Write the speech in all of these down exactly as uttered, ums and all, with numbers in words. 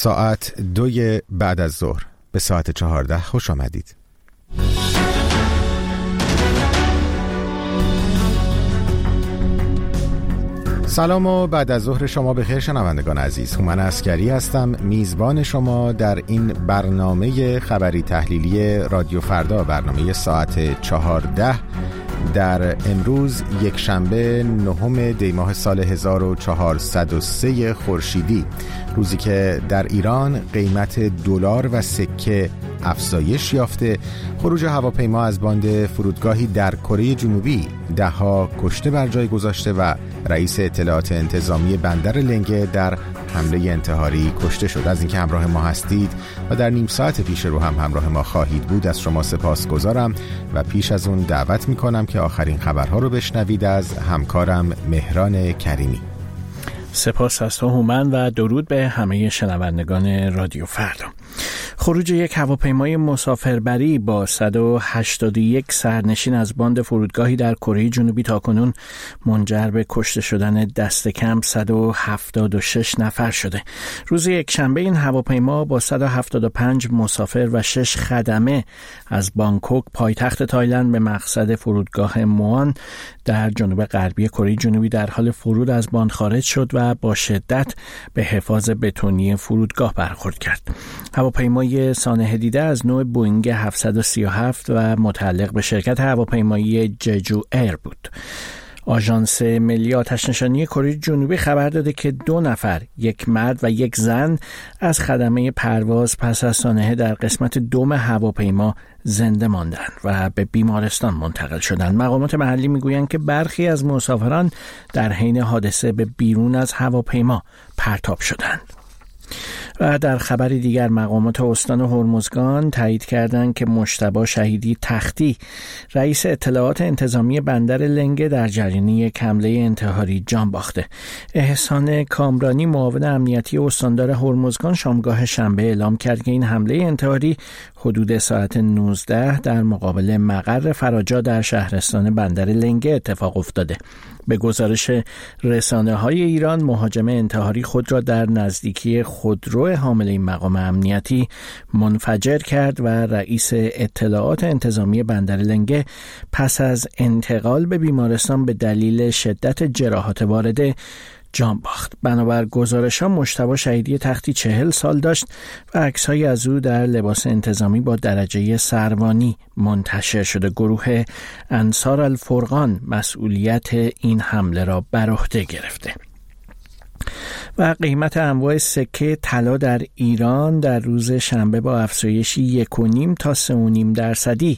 ساعت دوی بعد از ظهر به ساعت چهارده خوش آمدید. سلام و بعد از ظهر شما بخیر شنوندگان عزیز. هومن عسکری هستم، میزبان شما در این برنامه خبری تحلیلی رادیو فردا، برنامه ساعت چهارده در امروز یک شنبه نهم دی ماه سال هزار و چهارصد و سه خورشیدی، روزی که در ایران قیمت دلار و سکه افزایش یافته، خروج هواپیما از باند فرودگاهی در کره جنوبی ده‌ها کشته بر جای گذاشته و رئیس اطلاعات انتظامی بندر لنگه در حمله انتحاری کشته شد. از اینکه همراه ما هستید و در نیم ساعت پیش رو هم همراه ما خواهید بود از شما سپاسگزارم و پیش از اون دعوت میکنم که آخرین خبرها رو بشنوید از همکارم مهران کریمی. سپاس از تو هومن و درود به همه شنوندگان رادیو فردا. خروج یک هواپیمای مسافربری با صد و هشتاد و یک سرنشین از باند فرودگاهی در کره جنوبی تاکنون منجر به کشته شدن دست کم صد و هفتاد و شش نفر شده. روز یک شنبه این هواپیما با صد و هفتاد و پنج مسافر و شش خدمه از بانکوک پایتخت تایلند به مقصد فرودگاه موآن در جنوب غربی کره جنوبی در حال فرود از باند خارج شد و با شدت به حفاظ بتونی فرودگاه برخورد کرد. هواپیمای سانحه دیده از نوع بوئینگ هفتصد و سی و هفت و متعلق به شرکت هواپیمایی ججو ایر بود. آژانس ملی آتش‌نشانی کره جنوبی خبر داده که دو نفر، یک مرد و یک زن، از خدمه پرواز پس از سانحه در قسمت دوم هواپیما زنده ماندند و به بیمارستان منتقل شدند. مقامات محلی میگویند که برخی از مسافران در حین حادثه به بیرون از هواپیما پرتاب شدند. و در خبر دیگر مقامات استان هرمزگان تایید کردند که مجتبی شهیدی تختی، رئیس اطلاعات انتظامی بندر لنگه، در جریان یک حمله انتحاری جان باخته. احسان کامرانی، معاون امنیتی استاندار هرمزگان، شامگاه شنبه اعلام کرد که این حمله انتحاری حدود ساعت نوزده در مقابل مقر فراجا در شهرستان بندر لنگه اتفاق افتاده. به گزارش رسانه‌های ایران، مهاجم انتحاری خود را در نزدیکی خودرو حامل این مقام امنیتی منفجر کرد و رئیس اطلاعات انتظامی بندر لنگه پس از انتقال به بیمارستان به دلیل شدت جراحات وارده جان باخت. بنابر گزارش‌ها مجتبی شهیدی تختی چهل سال داشت و عکس‌هایی از او در لباس انتظامی با درجه سروانی منتشر شده. گروه انصار الفرقان مسئولیت این حمله را بر عهده گرفته. و قیمت انواع سکه طلا در ایران در روز شنبه با افزایشی یک و نیم تا سه و نیم درصدی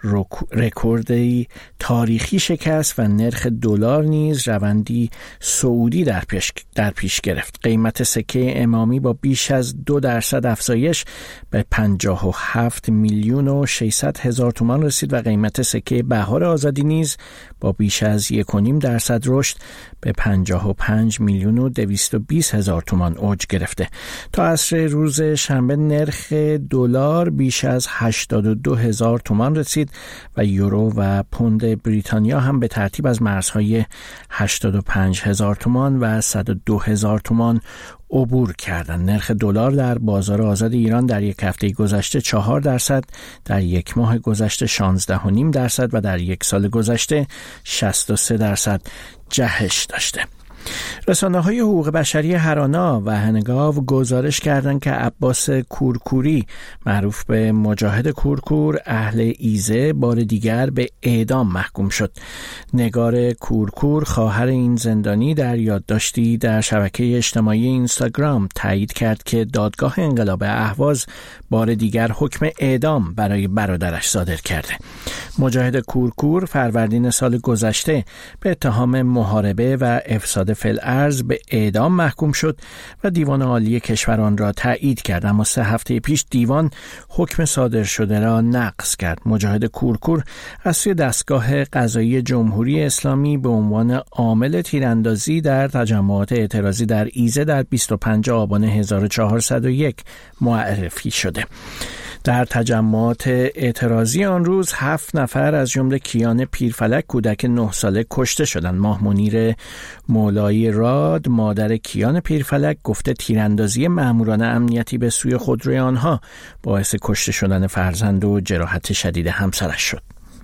رکوردی تاریخی شکست و نرخ دلار نیز روندی صعودی در پیش در پیش گرفت. قیمت سکه امامی با بیش از دو درصد افزایش به پنجاه و هفت میلیون و ششصد هزار تومان رسید و قیمت سکه بهار آزادی نیز با بیش از یک و نیم درصد رشد به پنجاه و پنج میلیون و دویست و بیست هزار تومان اوج گرفته. تا عصر روز شنبه نرخ دلار بیش از هشتاد و دو هزار تومان رسید و یورو و پوند بریتانیا هم به ترتیب از مرزهای هشتاد و پنج هزار تومان و صد و دو هزار تومان عبور کردند. نرخ دلار در بازار آزاد ایران در یک هفته گذشته چهار درصد، در یک ماه گذشته شانزده و نیم درصد و در یک سال گذشته شصت و سه درصد جهش داشته. رسانه‌های حقوق بشری هرانا و هنگاو گزارش کردند که عباس کورکوری، معروف به مجاهد کورکور، اهل ایزه، بار دیگر به اعدام محکوم شد. نگار کورکور، خواهر این زندانی، در یادداشتی در شبکه اجتماعی اینستاگرام تایید کرد که دادگاه انقلاب اهواز بار دیگر حکم اعدام برای برادرش صادر کرده. مجاهد کورکور فروردین سال گذشته به اتهام محاربه و افساد فی‌الارض به اعدام محکوم شد و دیوان عالی کشور آن را تایید کرد، اما سه هفته پیش دیوان حکم صادر شده را نقض کرد. مجاهد کورکور از سوی دستگاه قضایی جمهوری اسلامی به عنوان عامل تیراندازی در تجمعات اعتراضی در ایزه در بیست و پنجم آبان هزار و چهارصد و یک معرفی شده. در تجمعات اعتراضی آن روز هفت نفر از جمله کیان پیرفلک کودک نه ساله کشته شدند. ماه منیر مولایی راد مادر کیان پیرفلک گفته تیراندازی ماموران امنیتی به سوی خودروی آنها باعث کشته شدن فرزند و جراحت شدید همسرش شد.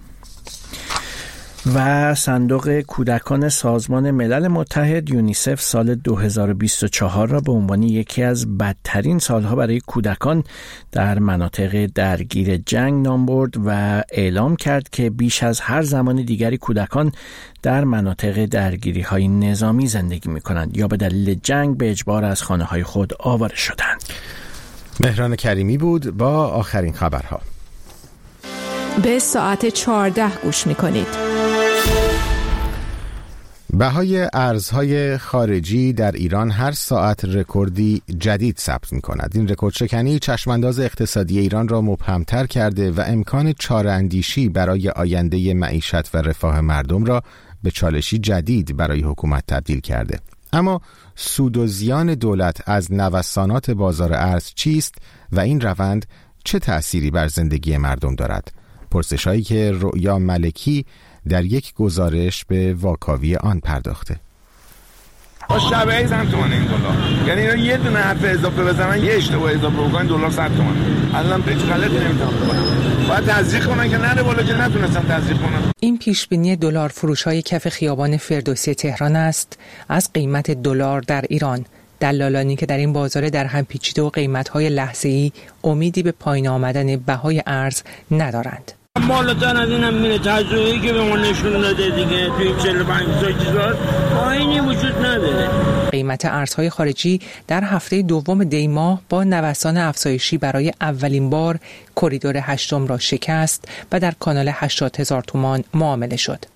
و صندوق کودکان سازمان ملل متحد یونیسف سال دو هزار و بیست و چهار را به عنوان یکی از بدترین سالها برای کودکان در مناطق درگیر جنگ نام برد و اعلام کرد که بیش از هر زمان دیگری کودکان در مناطق درگیری‌های نظامی زندگی می‌کنند یا به دلیل جنگ به اجبار از خانه‌های خود آواره شدند. مهران کریمی بود با آخرین خبرها. به ساعت چهارده گوش می‌کنید. بهای ارزهای خارجی در ایران هر ساعت رکوردی جدید ثبت می‌کند. این رکورد شکنی چشمانداز اقتصادی ایران را مبهم‌تر کرده و امکان چاره‌اندیشی برای آینده معیشت و رفاه مردم را به چالشی جدید برای حکومت تبدیل کرده. اما سود و زیان دولت از نوسانات بازار ارز چیست و این روند چه تأثیری بر زندگی مردم دارد؟ پرسش‌هایی که رؤیا ملکی در یک گزارش به واکاوی آن پرداخته. با شبیه صد تومن این دلار، یعنی اینا یه دونه حرف اضافه بزنن، یه اشتباه اضافه بکنن دلار صد تومن. الان هیچ غلطی نمیتونن بکنن. باید تزریق کنن که نره بالا که نتونستن تزریق کنن. این پیشبینی دلار فروش‌های کف خیابان فردوسی تهران است از قیمت دلار در ایران. دلالانی که در این بازار در هم پیچیده و قیمت‌های لحظه‌ای امیدی به پایین آمدن بهای ارز ندارند. بالاتر از این هم میره. تجربه‌ای که به ما نشون داده دیگه توی چهل و پنج سال چیزا پایینی وجود نداره. قیمت ارزهای خارجی در هفته دوم دی ماه با نوسان افزایشی برای اولین بار کریدور هشتم را شکست و در کانال هشتاد هزار تومان معامله شد.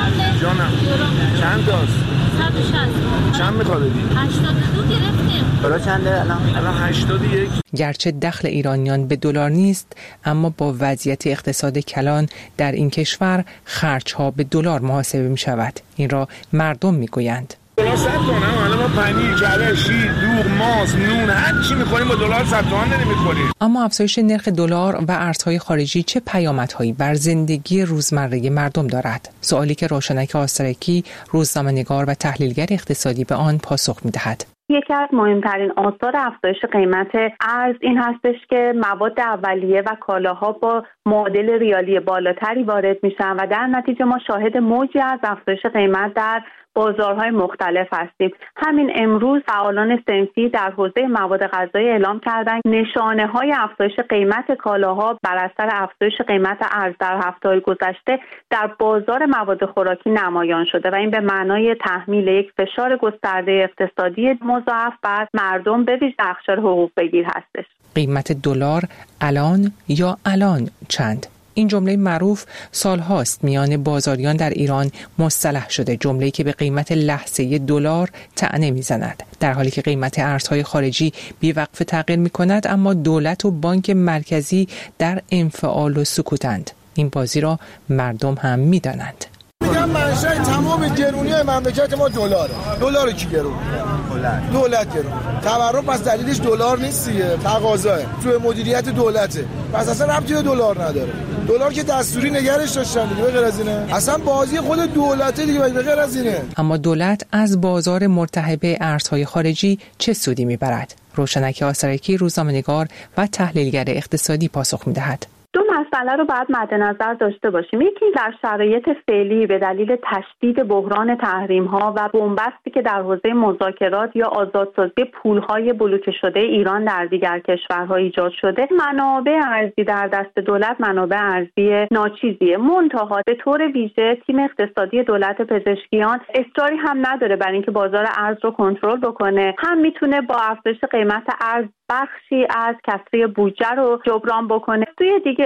جانم چند تاست؟ صد و شصت. چند میخواد بدی؟ هشتاد و دو گرفتیم. برای چنده الان؟ الان هشتاد و یک. گرچه دخل ایرانیان به دلار نیست، اما با وضعیت اقتصاد کلان در این کشور خرج‌ها به دلار محاسبه می‌شود. این را مردم می‌گویند. دلار صد تومن، الان ما پنیر، کره، شیر، دوغ، ماست، نون، هر چی می‌خوریم با دلار صد تومن نمی‌خوریم. اما افزایش نرخ دلار و ارزهای خارجی چه پیامدهایی بر زندگی روزمره مردم دارد؟ سوالی که روشنک آسترکی، روزنامه‌نگار و تحلیلگر اقتصادی به آن پاسخ می‌دهد. یکی از مهمترین آثار افزایش قیمت ارز این هستش که مواد اولیه و کالاها با معادل ریالی بالاتری وارد میشن و در نتیجه ما شاهد موجی از افزایش قیمت در بازارهای مختلف هستیم. همین امروز فعالان صنفی در حوزه مواد غذایی اعلام کردند نشانه های افزایش قیمت کالاها بر اثر افزایش قیمت ارز در هفته‌های گذشته در بازار مواد خوراکی نمایان شده و این به معنای تحمیل یک فشار گسترده اقتصادی مضاعف بر مردم به ویژه اقشار حقوق بگیر هستش. قیمت دلار الان یا الان چند؟ این جمله معروف سالهاست میان بازاریان در ایران مصطلح شده، جمله‌ای که به قیمت لحظه‌ای دلار طعنه می‌زند، در حالی که قیمت ارزهای خارجی بی‌وقفه تغییر می‌کند اما دولت و بانک مرکزی در انفعال و سکوتند. این بازی را مردم هم می‌دانند. میگم منشأ تمام گرونی مملکت ما دلاره. دلار کی گرون؟ دولت. دولت گرون. تورم پس دلیلش دلار نیست دیگه، تقاضاه. تو مدیریت دولته. پس اصلا ربطی به دلار نداره. دلار که دستوری نگرش داشتن دیگه، به غیر از اینه. اصلا بازی خود دولته دیگه، به غیر از اینه. اما دولت از بازار مرتهبه ارزهای خارجی چه سودی میبرد؟ روشنک آسترکی، روزنامه‌نگار و تحلیلگر اقتصادی پاسخ میدهد. دو مسئله رو باید مد نظر داشته باشیم. یکی در شرایط فعلی به دلیل تشدید بحران تحریم‌ها و بنبستی که در حوزه مذاکرات یا آزادسازی پول‌های بلوکه شده ایران در دیگر کشورها ایجاد شده، منابع ارزی در دست دولت منابع ارزی ناچیزیه. منتها به طور ویژه تیم اقتصادی دولت پزشکیان اصراری هم نداره برای اینکه بازار ارز رو کنترل بکنه، هم میتونه با افزایش قیمت ارز بخشی از کسری بودجه رو جبران بکنه. توی دیگه افزایش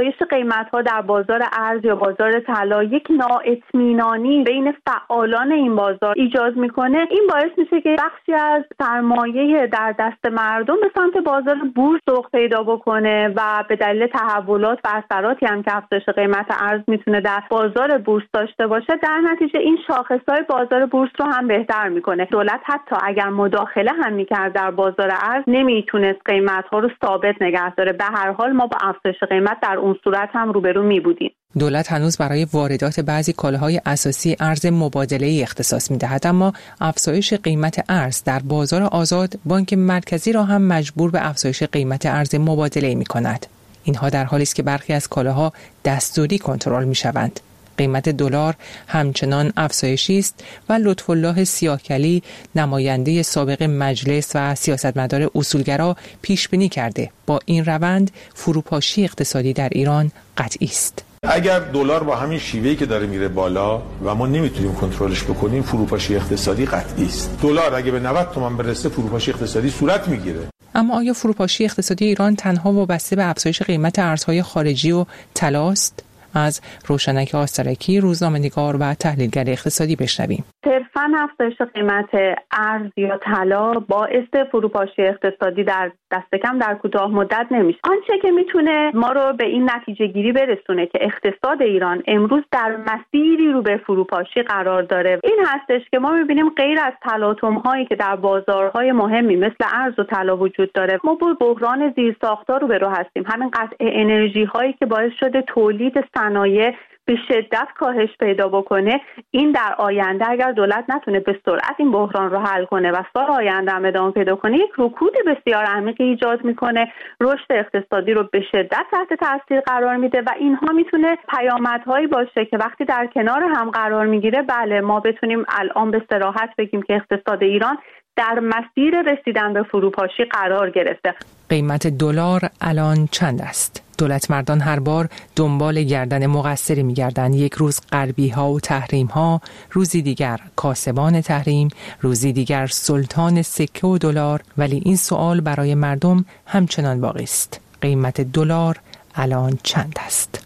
افزایش قیمت‌ها در بازار ارز یا بازار طلا یک نااطمینانی بین فعالان این بازار ایجاد میکنه، این باعث میشه که بخشی از سرمایه در دست مردم به سمت بازار بورس سوق پیدا بکنه و به دلیل تحولات و اثراتی هم که افزایش قیمت ارز میتونه در بازار بورس داشته باشه، در نتیجه این شاخص‌های بازار بورس رو هم بهتر میکنه. دولت حتی اگر مداخله هم میکرد در بازار ارز نمیتونست قیمت‌ها رو ثابت نگه داره. به هر حال ما با افزایش قیمت در اون صورت هم روبرو میبودیم. دولت هنوز برای واردات بعضی کالاهای اساسی ارز مبادله‌ای اختصاص می‌دهد، اما افزایش قیمت ارز در بازار آزاد بانک مرکزی را هم مجبور به افزایش قیمت ارز مبادله‌ای می‌کند. اینها در حالی است که برخی از کالاها دستوری کنترل می‌شوند. قیمت دلار همچنان افزایشی است و لطف‌الله سیاهکلی نماینده سابق مجلس و سیاستمدار اصولگرا پیش بینی کرده با این روند فروپاشی اقتصادی در ایران قطعی است. اگر دلار با همین شیوهی که داره میره بالا و ما نمیتونیم کنترلش بکنیم، فروپاشی اقتصادی قطعی است. دلار اگه به نود تومان برسه فروپاشی اقتصادی صورت میگیره. اما آیا فروپاشی اقتصادی ایران تنها وابسته به افزایش قیمت ارزهای خارجی و طلاست؟ از روشنک آسترکی، روزنامه‌نگار و تحلیلگر اقتصادی بشنویم. صرفاً افزایش قیمت ارز یا طلا باعث فروپاشی اقتصادی در دست کم در کوتاه مدت نمیشه. آنچه که میتونه ما رو به این نتیجه گیری برسونه که اقتصاد ایران امروز در مسیری رو به فروپاشی قرار داره، این هستش که ما میبینیم غیر از تلاطم هایی که در بازارهای مهمی مثل ارز و طلا وجود داره، ما با بحران زیرساخت‌ها رو به رو هستیم. همین قطع انرژی هایی که باعث شده تولید صنایع به شدت کاهش پیدا بکنه، این در آینده اگر دولت نتونه به سرعت این بحران رو حل کنه و سال آینده هم ادامه پیدا کنه، یک رکود بسیار عمیق ایجاد میکنه، رشد اقتصادی رو به شدت تحت تاثیر قرار میده و اینها میتونه پیامدهایی باشه که وقتی در کنار هم قرار میگیره، بله ما بتونیم الان به صراحت بگیم که اقتصاد ایران در مسیر رسیدن به فروپاشی قرار گرفته. قیمت دلار الان چند است؟ دولت مردان هر بار دنبال گردن مقصری می‌گردند. یک روز غربی‌ها و تحریم‌ها، روزی دیگر کاسبان تحریم، روزی دیگر سلطان سکه و دلار، ولی این سوال برای مردم همچنان باقی است. قیمت دلار الان چند است؟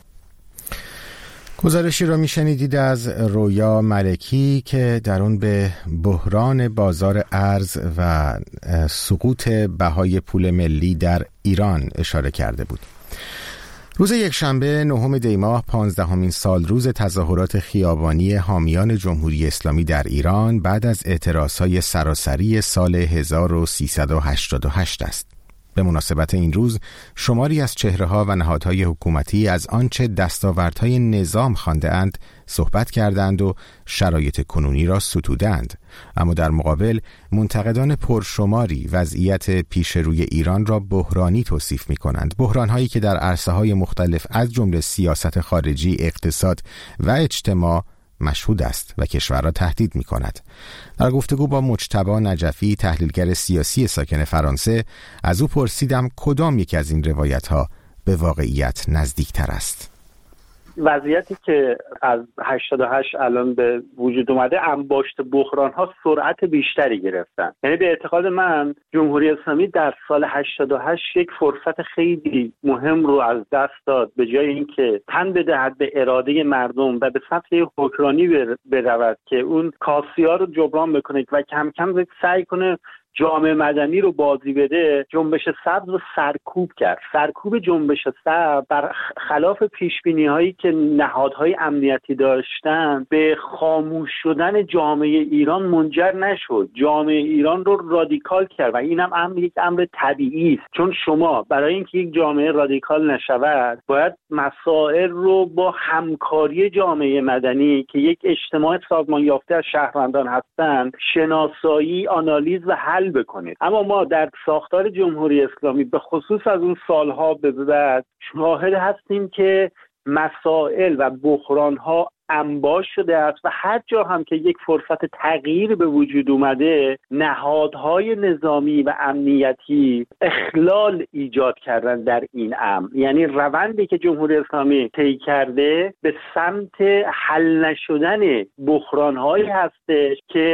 گزارشی رو میشنیدید از رویا ملکی که در اون به بحران بازار ارز و سقوط بهای پول ملی در ایران اشاره کرده بود. روز یکشنبه نهم دی ماه پانزدهمین سال روز تظاهرات خیابانی حامیان جمهوری اسلامی در ایران بعد از اعتراضهای سراسری سال هزار و سیصد و هشتاد و هشت است. به مناسبت این روز شماری از چهره‌ها و نهادهای حکومتی از آنچه دستاوردهای نظام خوانده‌اند صحبت کردند و شرایط کنونی را ستودند، اما در مقابل منتقدان پرشماری وضعیت پیش روی ایران را بحرانی توصیف می‌کنند، بحران‌هایی که در عرصه‌های مختلف از جمله سیاست خارجی، اقتصاد و اجتماع مشهود است و کشور را تهدید می کند. در گفتگو با مجتبی نجفی، تحلیلگر سیاسی ساکن فرانسه، از او پرسیدم کدام یک از این روایت ها به واقعیت نزدیک تر است. وضعیتی که از هشتاد و هشت الان به وجود اومده، انباشت بحران ها سرعت بیشتری گرفتن. یعنی به اعتقاد من جمهوری اسلامی در سال هشتاد و هشت یک فرصت خیلی مهم رو از دست داد، به جای اینکه تن بدهد به اراده مردم و به سطح حکمرانی برود که اون کاسی‌ها رو جبران بکنه و کم کم سعی کنه جامعه مدنی رو بازی بده، جنبش سبز رو سرکوب کرد. سرکوب جنبش سبز بر خلاف پیشبینی هایی که نهادهای امنیتی داشتن به خاموش شدن جامعه ایران منجر نشد. جامعه ایران رو رادیکال کرد و این هم امر یک امر طبیعی است، چون شما برای اینکه یک جامعه رادیکال نشود باید مسائل رو با همکاری جامعه مدنی که یک اجتماع سازمان یافته از شهروندان هستند شناسایی، آنالیز و حل بکنید. اما ما در ساختار جمهوری اسلامی به خصوص از اون سالها به بعد شاهد هستیم که مسائل و بحرانها انباش شده است و هر جا هم که یک فرصت تغییر به وجود اومده، نهادهای نظامی و امنیتی اخلال ایجاد کردن در این امر. یعنی روندی که جمهوری اسلامی طی کرده به سمت حل نشدن بحرانهایی هستش که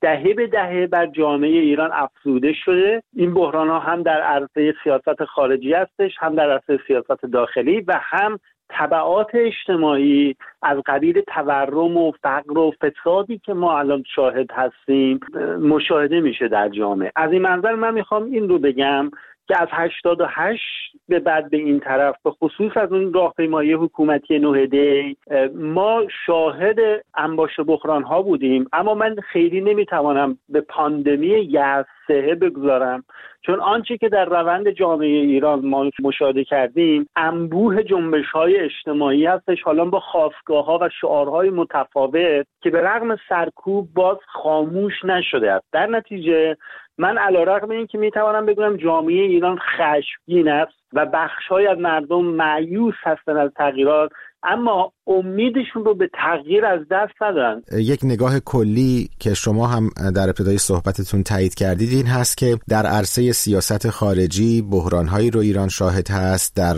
دهه به دهه بر جامعه ایران افزوده شده. این بحران ها هم در عرصه سیاست خارجی هستش، هم در عرصه سیاست داخلی و هم تبعات اجتماعی از قبیل تورم و فقر و فسادی که ما الان شاهد هستیم مشاهده میشه در جامعه. از این منظر من میخوام این رو بگم که از هشتاد و هشت به بعد به این طرف به خصوص از اون راهپیمایی حکومتی نه دی ما شاهد انباشت بحران ها بودیم، اما من خیلی نمیتوانم به پاندمی یأسه بگذارم، چون آنچه که در روند جامعه ایران ما مشاهده کردیم انبوه جنبش های اجتماعی هستش، حالا با خاستگاه ها و شعارهای متفاوت که به رغم سرکوب باز خاموش نشده است. در نتیجه من علیرغم این که میتوانم بگم جامعه ایران خشمگین است و بخش‌های از مردم مایوس هستند از تغییرات، اما امیدشون رو به تغییر از دست ندادن. یک نگاه کلی که شما هم در ابتدای صحبتتون تایید کردید این هست که در عرصه سیاست خارجی بحران‌هایی رو ایران شاهد هست، در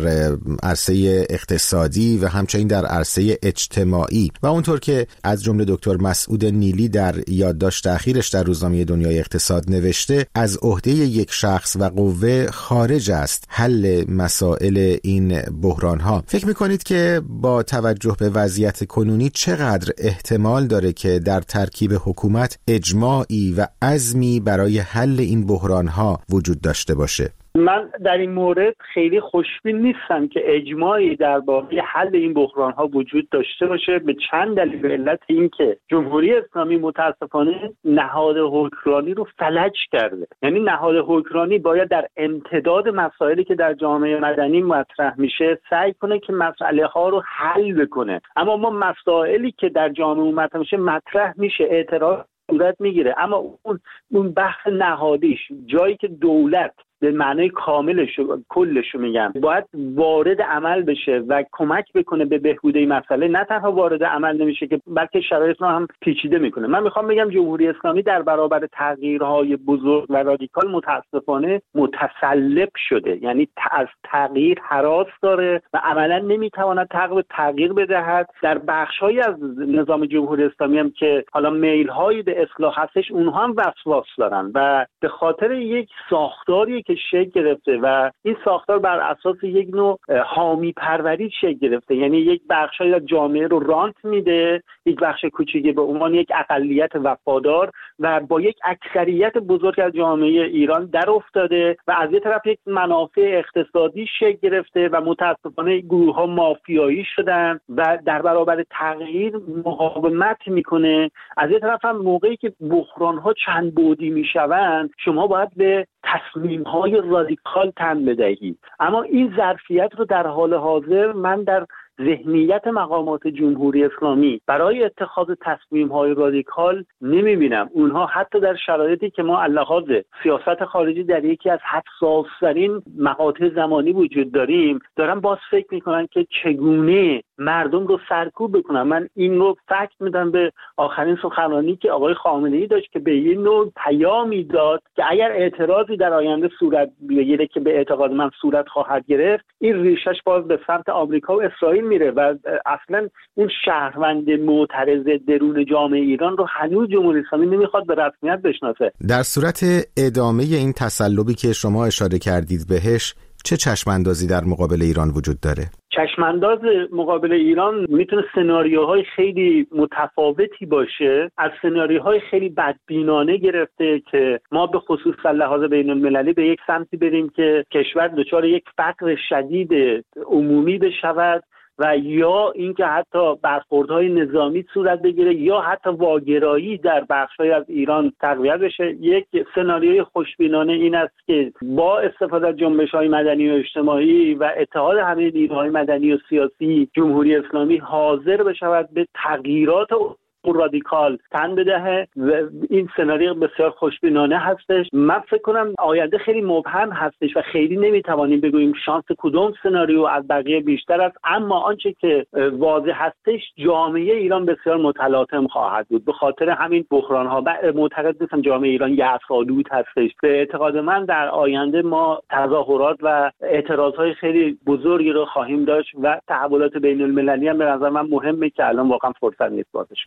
عرصه اقتصادی و همچنین در عرصه اجتماعی، و اونطور که از جمله دکتر مسعود نیلی در یادداشت اخیرش در روزنامه دنیای اقتصاد نوشته، از عهده یک شخص و قوه خارج است حل مسائل این بحران‌ها. فکر می‌کنید که با توجه به وضعیت کنونی چقدر احتمال داره که در ترکیب حکومت اجماعی و عزمی برای حل این بحران‌ها وجود داشته باشه؟ من در این مورد خیلی خوشبین نیستم که اجماعی درباره حل این بحران‌ها وجود داشته باشه، به چند دلیل. به علت اینکه جمهوری اسلامی متاسفانه نهاد حکمرانی رو فلج کرده. یعنی نهاد حکمرانی باید در امتداد مسائلی که در جامعه مدنی مطرح میشه سعی کنه که مسئله ها رو حل بکنه، اما ما مسائلی که در جامعه مطرح میشه مطرح میشه اعتراض صورت میگیره، اما اون اون بحث نهادیش جایی که دولت به معنای کاملش کلش میگم باید وارد عمل بشه و کمک بکنه به بهبودی مسئله، نه تنها وارد عمل نمیشه که بلکه شرایط رو هم پیچیده میکنه. من میخوام بگم جمهوری اسلامی در برابر تغییرهای بزرگ و رادیکال متاسفانه متسلب شده، یعنی از تغییر هراس داره و عملا نمیتواند تغییر بدهد. در بخش‌هایی از نظام جمهوری اسلامی هم که حالا میل‌هایی به اصلاح هستش اونها هم وسواس دارن و به خاطر یک ساختاری که شکل گرفته و این ساختار بر اساس یک نوع حامی پروری شکل گرفته، یعنی یک بخشی از جامعه رو رانت میده، یک بخش کوچیکی به عنوان یک اقلیت وفادار و با یک اکثریت بزرگ از جامعه ایران در افتاده و از یک طرف یک منافع اقتصادی شکل گرفته و متاسفانه گروه ها مافیایی شدن و در برابر تغییر مقاومت میکنه. از یک طرف هم موقعی که بحران ها چند بعدی میشوند شما باید به تصمیم های رادیکال تن بدهید، اما این ظرفیت رو در حال حاضر من در ذهنیت مقامات جمهوری اسلامی برای اتخاذ تصمیم‌های رادیکال نمی‌بینم. اونها حتی در شرایطی که ما لحاظ سیاست خارجی در یکی از حساس‌ترین مقاطع زمانی وجود داریم دارن باز فکر می‌کنن که چگونه مردم رو سرکوب بکنن. من این رو فکت میدم به آخرین سخنرانی که آقای خامنه‌ای داشت که به یه نوع پیامی داد که اگر اعتراضی در آینده صورت بگیره که به اعتقاد من صورت خواهد گرفت، این ریشش باز به سمت آمریکا و اسرائیل میره و اصلا اون شهروند معترض درون جامعه ایران رو هنوز جمهوری اسلامی نمیخواد به رسمیت بشناسه. در صورت ادامه این تسلبی که شما اشاره کردید بهش، چه چشماندازی در مقابل ایران وجود داره؟ چشمانداز مقابل ایران میتونه سناریوهای خیلی متفاوتی باشه، از سناریوهای خیلی بدبینانه گرفته که ما به خصوص لحاظ بین المللی به یک سمتی بریم که کشور دچار یک فقر شدید عمومی بشود و یا اینکه حتی برخوردهای نظامی صورت بگیره یا حتی واگرایی در بخش‌های از ایران تقویت بشه. یک سناریوی خوشبینانه این است که با استفاده از جنبش‌های مدنی و اجتماعی و اتحاد همه نیروهای مدنی و سیاسی جمهوری اسلامی حاضر بشود به تغییرات رادیکال تن بدهه و این سناریو بسیار خوشبینانه هستش. من فکر کنم آینده خیلی مبهم هستش و خیلی نمیتوانیم بگوییم شانس کدوم سناریو از بقیه بیشتر است، اما آنچه که واضح هستش جامعه ایران بسیار متلاطم خواهد بود. به خاطر همین بحران ها معتقد نیستم جامعه ایران یأس‌آلود هستش. به اعتقاد من در آینده ما تظاهرات و اعتراضهای خیلی بزرگی رو خواهیم داشت و تحولات بین المللی هم به نظر من مهمه که الان واقعا فرصت نیست بازش کنیم.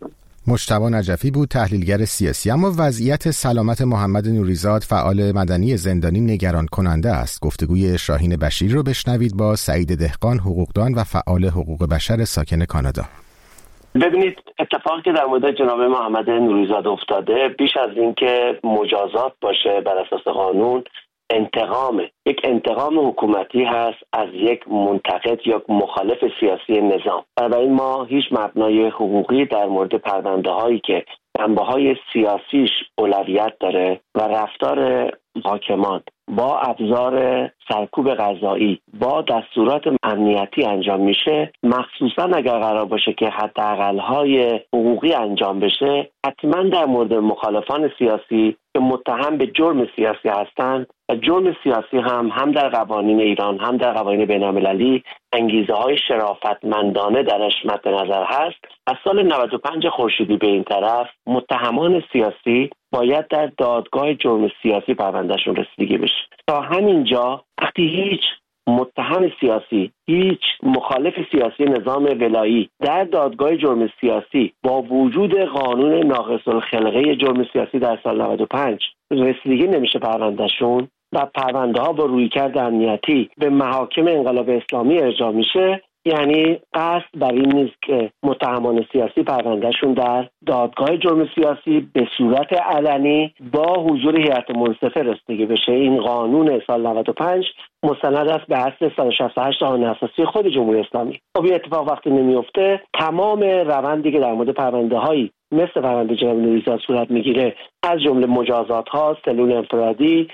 مجتبی نجفی بود، تحلیلگر سیاسی. اما وضعیت سلامت محمد نوریزاد فعال مدنی زندانی نگران کننده است. گفتگوی شاهین بشیری رو بشنوید با سعید دهقان، حقوقدان و فعال حقوق بشر ساکن کانادا. ببینید، اتفاقی که در مورد جناب محمد نوریزاد افتاده بیش از این که مجازات باشه بر اساس قانون، انتقامه. یک انتقام حکومتی هست از یک منتقد یا مخالف سیاسی نظام. بنابراین ما هیچ مبنای حقوقی در مورد پرونده هایی که جنبه های سیاسیش اولویت داره و رفتار حاکمان با ابزار سرکوب قضایی با دستورات امنیتی انجام میشه، مخصوصا اگر قرار باشه که حداقل‌های حقوقی انجام بشه، حتما در مورد مخالفان سیاسی که متهم به جرم سیاسی هستند و جرم سیاسی هم هم در قوانین ایران هم در قوانین بین‌المللی انگیزه های شرافتمندانه درش مد نظر هست. از سال نود و پنج خورشیدی به این طرف متهمان سیاسی باید در دادگاه جرم سیاسی پروندهشون رسیدگی بشه. تا همینجا وقتی هیچ متهم سیاسی، هیچ مخالف سیاسی نظام ولایی در دادگاه جرم سیاسی با وجود قانون ناقص الخلقه جرم سیاسی در سال نود و پنج رسیدگی نمیشه پروندهشون و پرونده ها با رویکرد امنیتی به محاکم انقلاب اسلامی ارجاع میشه، یعنی قصد بر این نیست که متهمان سیاسی پروندهشون در دادگاه جرم سیاسی به صورت علنی با حضور هیئت منصفه رسیدگی بشه. این قانون سال نود و پنج مستند است به اصل صد و شصت و هشت قانون اساسی خود جمهوری اسلامی. خب این اتفاق وقتی نمیفته، تمام روندی که در مورد پرونده هایی مثل پرونده جناب نوریزاد صورت میگیره، از جمله مجازات ها، سلول انفرادی،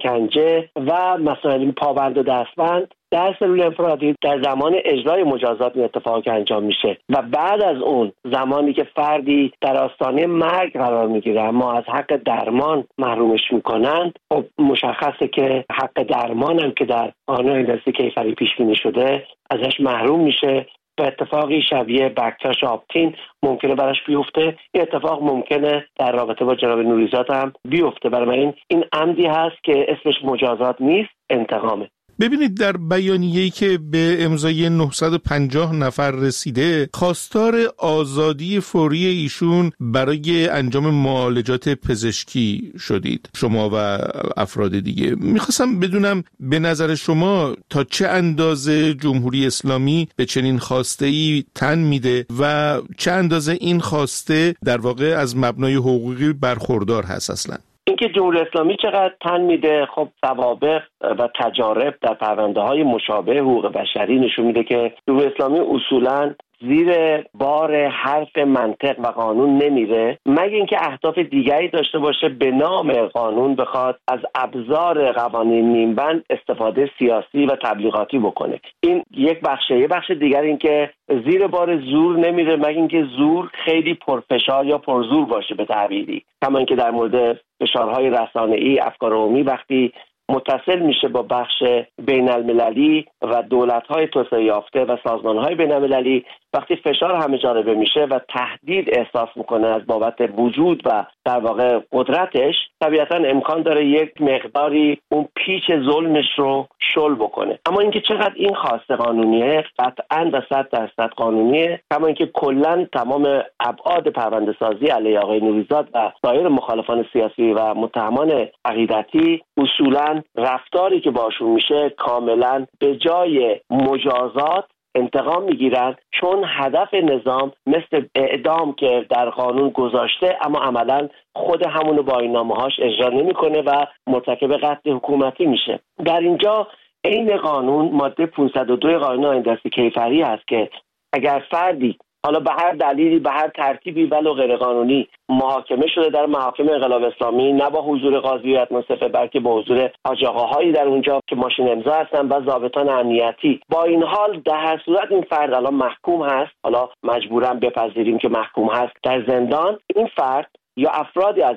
شکنجه و مسائل پابند و دستبند در سلول انفرادی در زمان اجرای مجازات این اتفاق انجام میشه و بعد از اون زمانی که فردی در آستانه مرگ قرار میگیره اما از حق درمان محرومش میکنن، خب مشخصه که حق درمان هم که در قانون هندسه کیفری پیش بینی شده ازش محروم میشه و اتفاقی شبیه بکتاش آپتین ممکنه براش بیفته. این اتفاق ممکنه در رابطه با جناب نوریزاد هم بیفته. برای این این عمدی هست که اسمش مجازات نیست، انتقامه. ببینید، در بیانیه‌ای که به امضای نهصد و پنجاه نفر رسیده، خواستار آزادی فوری ایشون برای انجام معالجات پزشکی شدید، شما و افراد دیگه. میخواستم بدونم به نظر شما تا چه اندازه جمهوری اسلامی به چنین خواسته‌ای تن میده و چه اندازه این خواسته در واقع از مبنای حقوقی برخوردار هست اصلا؟ اینکه جمهوری اسلامی چقدر تن میده، خب سوابق و تجارب در پرونده های مشابه حقوق بشری نشون میده که جمهوری اسلامی اصولاً زیر بار حرف منطق و قانون نمیره، مگه اینکه اهداف دیگری داشته باشه به نام قانون بخواد از ابزار قوانین نیمبند استفاده سیاسی و تبلیغاتی بکنه. این یک بخشه. یک بخش دیگر این که زیر بار زور نمیره، مگه اینکه زور خیلی پرفشار یا پرزور باشه به تعبیری، کما اینکه در مورد فشارهای رسانه‌ای افکار عمومی وقتی متصل میشه با بخش بین المللی و دولت‌های توسعه یافته و سازمان‌های بین المللی، وقتی فشار همه جانبه میشه و تهدید احساس میکنه از بابت وجود و در واقع قدرتش، طبیعتاً امکان داره یک مقداری اون پیچ ظلمش رو شل بکنه. اما اینکه چقدر این خواسته قانونیه، قطعاً و صد درصد قانونیه. کما اینکه کلاً تمام ابعاد پرونده سازی علیه آقای نوریزاد و سایر مخالفان سیاسی و متهمان عقیدتی اصولاً رفتاری که باشون میشه کاملاً به جای مجازات انتقام میگیرن، چون هدف نظام مثل اعدام که در قانون گذاشته اما عملاً خود همونو با این نامه‌هاش اجرا نمی‌کنه و مرتکب قتل حکومتی میشه. در اینجا عین قانون ماده پانصد و دو قانون آیین کیفری هست که اگر فردی حالا به هر دلیلی به هر ترتیبی ولو غیر قانونی محاکمه شده در محاکم انقلاب اسلامی، نه با حضور قاضی هیئت منصفه بلکه با حضور حاج آقاهایی در اونجا که ماشین امضا هستن و ضابطان امنیتی، با این حال در هر صورت این فرد الان محکوم هست، حالا مجبورا بپذیریم که محکوم هست در زندان، این فرد یا افرادی از این دست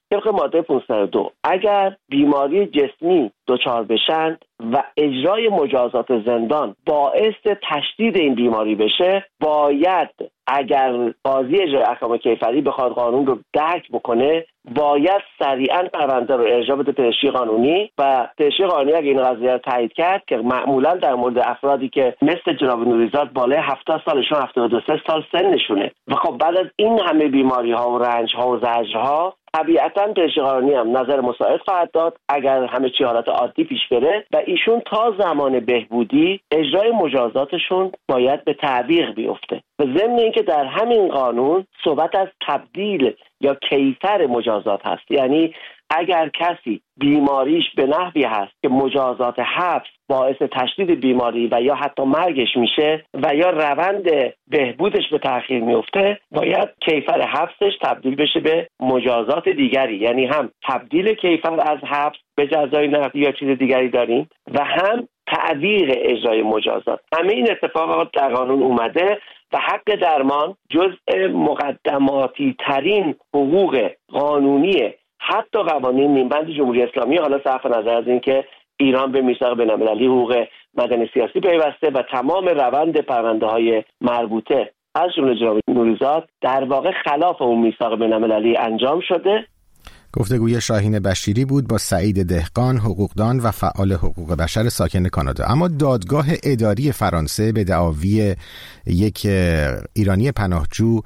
طبق ماده پانصد و دو اگر بیماری جسمی دچار بشند و اجرای مجازات زندان باعث تشدید این بیماری بشه، باید اگر قاضی اجرای احکام کیفری بخواد قانون رو درک بکنه، باید سریعاً پرونده رو ارجاع بده پزشکی قانونی و پزشکی قانونی اگه این قضیه رو تایید کرد که معمولاً در مورد افرادی که مثل جناب نوریزاد بالای هفتاد سالشون، هفتاد و سه سال سنشونه و خب بعد از این همه بیماری‌ها و رنج‌ها و زجرها، طبیعتاً پزشکی قانونی هم نظر مساعد خواهد داد اگر همه چی حالت عادی پیش بره و ایشون تا زمان بهبودی اجرای مجازاتشون باید به تعویق بیفته. و ضمن اینکه در همین قانون صحبت از تبدیل یا کیفر مجازات هست، یعنی اگر کسی بیماریش به نحوی هست که مجازات حبس باعث تشدید بیماری و یا حتی مرگش میشه و یا روند بهبودش به تأخیر میفته، باید کیفر حبسش تبدیل بشه به مجازات دیگری، یعنی هم تبدیل کیفر از حبس به جزای نقدی یا چیز دیگری داریم و هم تعویق اجرای مجازات. همه این اتفاقات در قانون اومده و حق درمان جزء مقدماتی ترین حقوق قانونی حتی قوانین نیمبند جمهوری اسلامی، حالا صرف نظر از این که ایران به میثاق بین‌المللی حقوق مدنی سیاسی پیوسته و تمام روند پرونده‌های مربوطه از جمله جناب نوریزاد در واقع خلاف اون میثاق بین‌المللی انجام شده. گفتگوی شاهین بشیری بود با سعید دهقان، حقوقدان و فعال حقوق بشر ساکن کانادا. اما دادگاه اداری فرانسه به دعاوی یک ایرانی پناهجو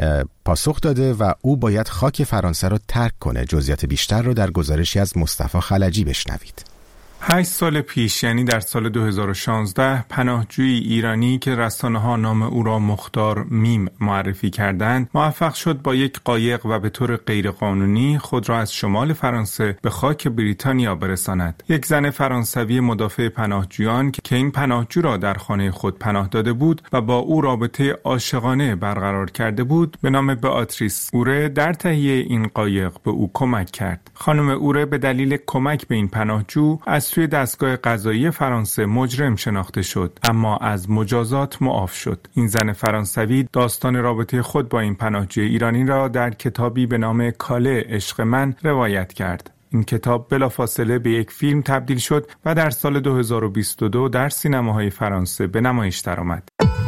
پاسخ داده و او باید خاک فرانسه را ترک کنه. جزئیات بیشتر رو در گزارشی از مصطفی خلجی بشنوید. هشت سال پیش، یعنی در سال دو هزار و شانزده، پناهجویی ایرانی که رسانه‌ها نام او را مختار میم معرفی کردند، موفق شد با یک قایق و به طور غیرقانونی خود را از شمال فرانسه به خاک بریتانیا برساند. یک زن فرانسوی مدافع پناهجویان که این پناهجو را در خانه خود پناه داده بود و با او رابطه عاشقانه برقرار کرده بود، به نام بئاتریس اوره، در تهیه این قایق به او کمک کرد. خانم اوره به دلیل کمک به این پناهجو از توی دستگاه قضایی فرانسه مجرم شناخته شد، اما از مجازات معاف شد. این زن فرانسوی داستان رابطه خود با این پناهجوی ایرانی را در کتابی به نام کاله عشق من روایت کرد. این کتاب بلافاصله به یک فیلم تبدیل شد و در سال دو هزار و بیست و دو در سینماهای فرانسه به نمایش درآمد.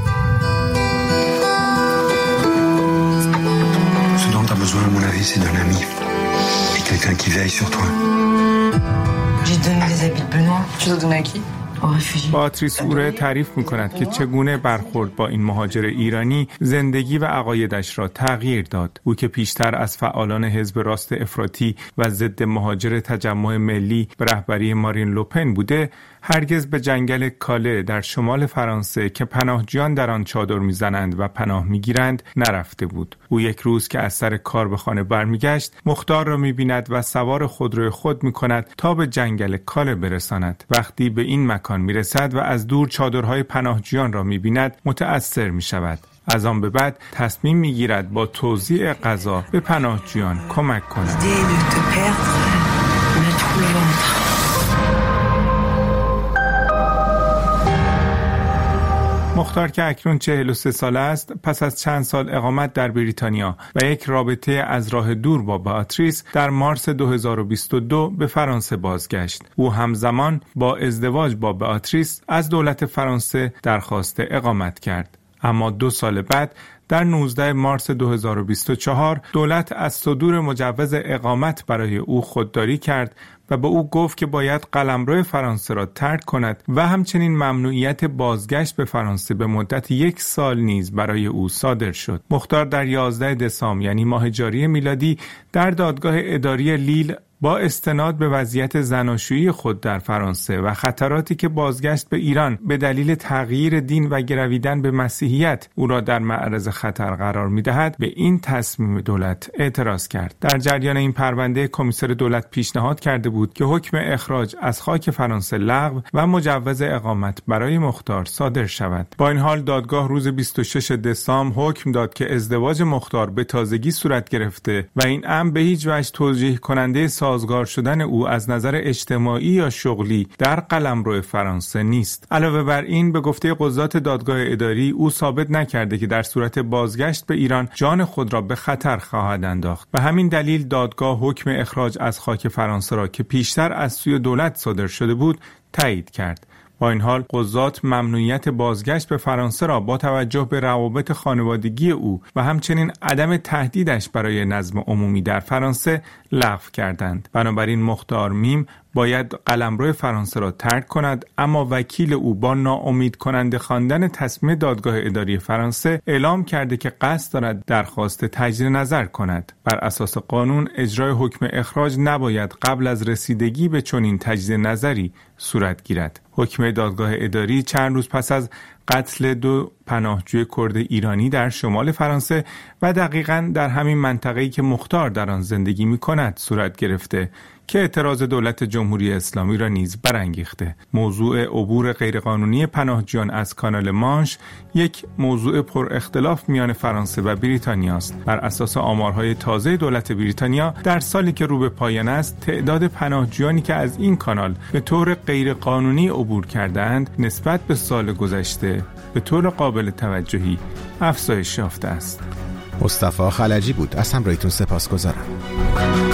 Ce dont tu as besoin, à mon avis, c'est d'un ami et quelqu'un qui veille sur toi. J'ai donné les habits de Benoît. Tu les as donnés à qui? بئاتریس اوره تعریف می‌کند که چگونه برخورد با این مهاجر ایرانی زندگی و عقایدش را تغییر داد. او که پیشتر از فعالان حزب راست افراطی و ضد مهاجر تجمع ملی به رهبری مارین لوپن بوده، هرگز به جنگل کاله در شمال فرانسه که پناهجویان در آن چادر میزنند و پناه میگیرند نرفته بود. او یک روز که از سر کار به خانه برمیگشت، مختار را میبیند و سوار خودروی خود میکند تا به جنگل کاله برساند. وقتی به این مکان میرسد و از دور چادرهای پناهجویان را میبیند، متأثر میشود. از آن به بعد تصمیم میگیرد با توزیع غذا به پناهجویان کمک کند. مختار که اکنون چهل و سه ساله است، پس از چند سال اقامت در بریتانیا و یک رابطه از راه دور با بئاتریس، در مارس دو هزار و بیست و دو به فرانسه بازگشت. او همزمان با ازدواج با بئاتریس از دولت فرانسه درخواست اقامت کرد. اما دو سال بعد در نوزدهم مارس دو هزار و بیست و چهار دولت از صدور مجوز اقامت برای او خودداری کرد و به او گفت که باید قلمرو فرانسه را ترک کند و همچنین ممنوعیت بازگشت به فرانسه به مدت یک سال نیز برای او صادر شد. مختار در یازدهم دسامبر، یعنی ماه جاری میلادی، در دادگاه اداری لیل با استناد به وضعیت زناشویی خود در فرانسه و خطراتی که بازگشت به ایران به دلیل تغییر دین و گرویدن به مسیحیت او را در معرض خطر قرار می‌دهد، به این تصمیم دولت اعتراض کرد. در جریان این پرونده کمیسر دولت پیشنهاد کرده بود که حکم اخراج از خاک فرانسه لغو و مجوز اقامت برای مختار صادر شود. با این حال دادگاه روز بیست و ششم دسامبر حکم داد که ازدواج مختار به تازگی صورت گرفته و این امر به هیچ وجه توجیه کننده سازگار شدن او از نظر اجتماعی یا شغلی در قلمرو فرانسه نیست. علاوه بر این به گفته قضات دادگاه اداری او ثابت نکرده که در صورت بازگشت به ایران جان خود را به خطر خواهد انداخت. به همین دلیل دادگاه حکم اخراج از خاک فرانسه را که پیشتر از سوی دولت صادر شده بود تایید کرد. با این حال قضات ممنوعیت بازگشت به فرانسه را با توجه به روابط خانوادگی او و همچنین عدم تهدیدش برای نظم عمومی در فرانسه لغو کردند. بنابراین مختار میم باید قلمرو فرانسه را ترک کند، اما وکیل او با ناامید کننده خواندن تصمیم دادگاه اداری فرانسه اعلام کرده که قصد دارد درخواست تجدید نظر کند. بر اساس قانون اجرای حکم اخراج نباید قبل از رسیدگی به چنین تجدید نظری صورت گیرد. حکم دادگاه اداری چند روز پس از قتل دو پناهجوی کرد ایرانی در شمال فرانسه و دقیقاً در همین منطقه‌ای که مختار در آن زندگی می‌کند صورت گرفته که اعتراض دولت جمهوری اسلامی را نیز برانگیخته. موضوع عبور غیرقانونی پناهجویان از کانال مانش یک موضوع پر اختلاف میان فرانسه و بریتانیا است. بر اساس آمارهای تازه دولت بریتانیا در سالی که رو به پایان است، تعداد پناهجویانی که از این کانال به طور غیرقانونی عبور کردند نسبت به سال گذشته به طور قابل توجهی افزایش یافته است. مصطفی خلجی بود. از همراهیتون سپاسگزارم.